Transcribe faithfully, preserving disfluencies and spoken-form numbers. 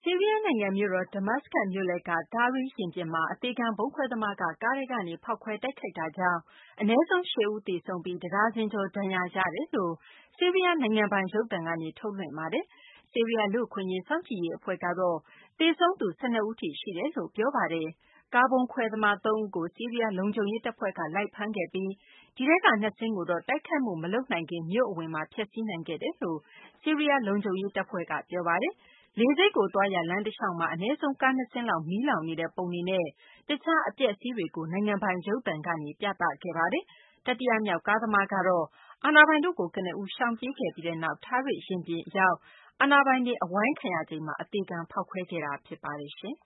ီးရီးယားနိုင်ငံမြို့တော် Damascus မြို့လယ်က Tahrir ရင်ပြင်မှာ အသေခံဗုံးခွဲသမားက ကားထဲကနေ ဖောက်ခွဲတိုက်ခိုက်တာကြောင့် အနည်းဆုံး ၈ ဦး သေဆုံးပြီး တဒါဇင်ကျော် ဒဏ်ရာရရှိတယ်လို့ ဆီးရီးယား နိုင်ငံပိုင်ရုပ်သံကနေ ထုတ်လွှင့်ပါတယ်။ ဆီးရီးယား လူ့အခွင့်အရေး စောင့်ကြည့်ရေးအဖွဲ့ကတော့ သေဆုံးသူ ၁၂ ဦးထိ ရှိတယ်လို့ ပြောပါတယ်။ ကားဗုံးခွဲသမား သုံးဦးကို ဆီးရီးယား လုံခြုံရေးတပ်ဖွဲ့က လိုက်ဖမ်းခဲ့ပြီး ဒီထဲက နှစ်စင်းကိုတော့ တိုက်ခိုက်မှု မလုပ်နိုင်ခင် မြို့အဝင်မှာ ဖျက်ဆီးနိုင်ခဲ့တယ်လို့ ဆီးရီးယား လုံခြုံရေးတပ်ဖွဲ့က ပြောပါတယ်။ လေဆိပ်ကို သွားရာ လမ်းတလျှောက်မှာ အနည်းဆုံး ကားနှစ်စင်းလောက် မီးလောင်နေတဲ့ပုံတွေနဲ့ တခြား အပျက်အစီးတွေကို နိုင်ငံပိုင်ရုပ်သံကနေ ပြသခဲ့ပါတယ်။ တတိယမြောက် ကားသမားကတော့ အာဏာပိုင်တို့ကို ကနဦး ရှောင်ပြေးခဲ့ပြီးနောက် Tahrir ရင်ပြင်ရောက် အာဏာပိုင်တွေ အဝိုင်းခံရချိန်မှာ အသေခံ ဖောက်ခွဲခဲ့တာ ဖြစ်ပါတယ်။